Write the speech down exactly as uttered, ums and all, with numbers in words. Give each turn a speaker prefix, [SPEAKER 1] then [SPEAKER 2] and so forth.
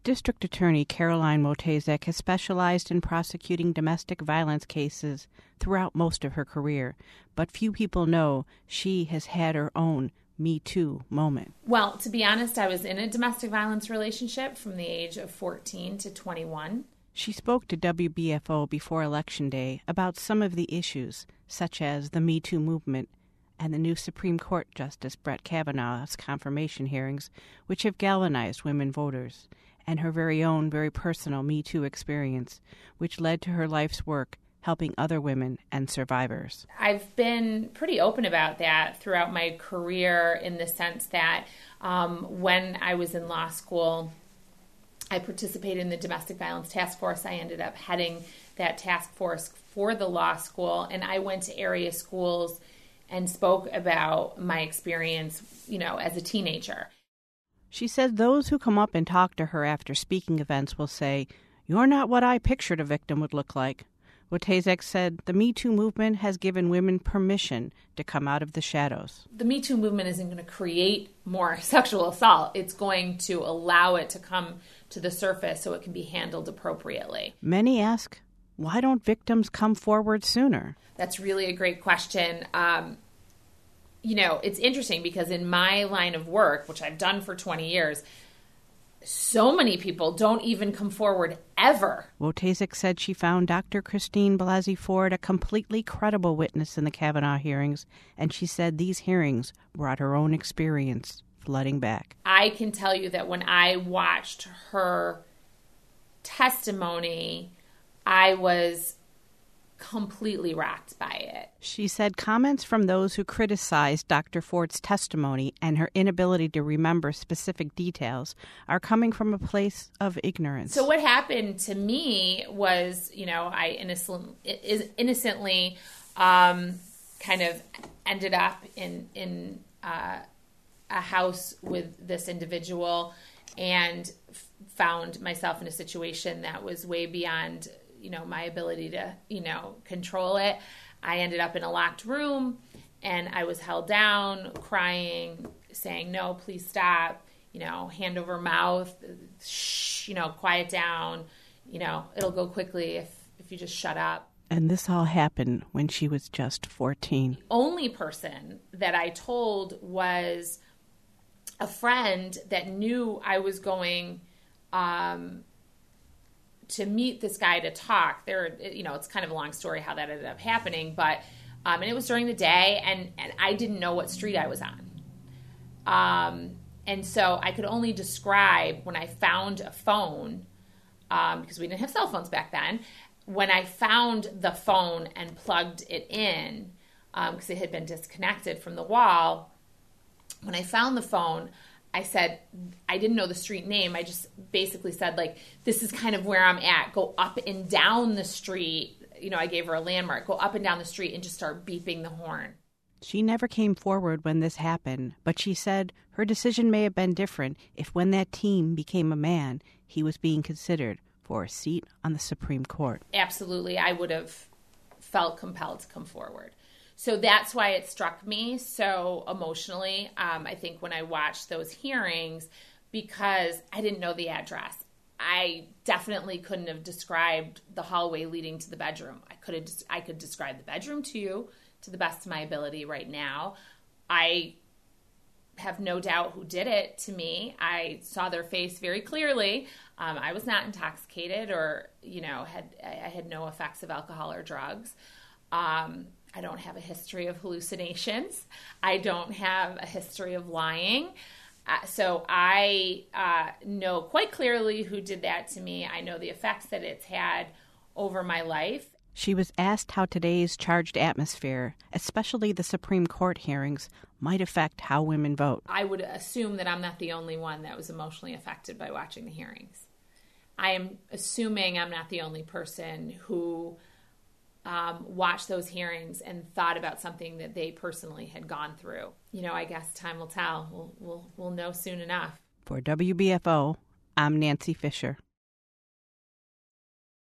[SPEAKER 1] District Attorney Caroline Wojtaszek has specialized in prosecuting domestic violence cases throughout most of her career, but few people know she has had her own Me Too moment.
[SPEAKER 2] Well, to be honest, I was in a domestic violence relationship from the age of fourteen to twenty-one.
[SPEAKER 1] She spoke to W B F O before Election Day about some of the issues, such as the Me Too movement and the new Supreme Court Justice Brett Kavanaugh's confirmation hearings, which have galvanized women voters, and her very own, very personal Me Too experience, which led to her life's work helping other women and survivors.
[SPEAKER 2] I've been pretty open about that throughout my career in the sense that um, when I was in law school, I participated in the Domestic Violence Task Force. I ended up heading that task force for the law school, and I went to area schools and spoke about my experience, you know, as a teenager.
[SPEAKER 1] She said those who come up and talk to her after speaking events will say, "You're not what I pictured a victim would look like." Wojtaszek said the Me Too movement has given women permission to come out of the shadows.
[SPEAKER 2] The Me Too movement isn't going to create more sexual assault. It's going to allow it to come to the surface so it can be handled appropriately.
[SPEAKER 1] Many ask, why don't victims come forward sooner?
[SPEAKER 2] That's really a great question. Um, you know, it's interesting because in my line of work, which I've done for twenty years, so many people don't even come forward ever.
[SPEAKER 1] Wojtaszek said she found Doctor Christine Blasey Ford a completely credible witness in the Kavanaugh hearings, and she said these hearings brought her own experience flooding back.
[SPEAKER 2] I can tell you that when I watched her testimony, I was completely rocked by it.
[SPEAKER 1] She said comments from those who criticized Doctor Ford's testimony and her inability to remember specific details are coming from a place of ignorance.
[SPEAKER 2] So what happened to me was, you know, I innocent, innocently um, kind of ended up in, in uh, a house with this individual and f- found myself in a situation that was way beyond, you know, my ability to, you know, control it. I ended up in a locked room and I was held down, crying, saying, "No, please stop," you know, hand over mouth, shh, you know, quiet down, you know, it'll go quickly if, if you just shut up.
[SPEAKER 1] And this all happened when she was just fourteen.
[SPEAKER 2] The only person that I told was a friend that knew I was going, um, to meet this guy to talk. There, you know, it's kind of a long story how that ended up happening, but, um, and it was during the day and, and I didn't know what street I was on. Um, and so I could only describe when I found a phone, um, because we didn't have cell phones back then, when I found the phone and plugged it in, um, because it had been disconnected from the wall, when I found the phone, I said, I didn't know the street name. I just basically said, like, this is kind of where I'm at. Go up and down the street. You know, I gave her a landmark. Go up and down the street and just start beeping the horn.
[SPEAKER 1] She never came forward when this happened, but she said her decision may have been different if when that teen became a man, he was being considered for a seat on the Supreme Court.
[SPEAKER 2] Absolutely. I would have felt compelled to come forward. So that's why it struck me so emotionally, um, I think, when I watched those hearings, because I didn't know the address. I definitely couldn't have described the hallway leading to the bedroom. I could have, I could describe the bedroom to you to the best of my ability right now. I have no doubt who did it to me. I saw their face very clearly. Um, I was not intoxicated or, you know, had I had no effects of alcohol or drugs. Um, I don't have a history of hallucinations. I don't have a history of lying. Uh, so I uh, know quite clearly who did that to me. I know the effects that it's had over my life.
[SPEAKER 1] She was asked how today's charged atmosphere, especially the Supreme Court hearings, might affect how women vote.
[SPEAKER 2] I would assume that I'm not the only one that was emotionally affected by watching the hearings. I am assuming I'm not the only person who Um, watched those hearings and thought about something that they personally had gone through. You know, I guess time will tell. We'll, we'll, we'll know soon enough.
[SPEAKER 1] For W B F O, I'm Nancy Fisher.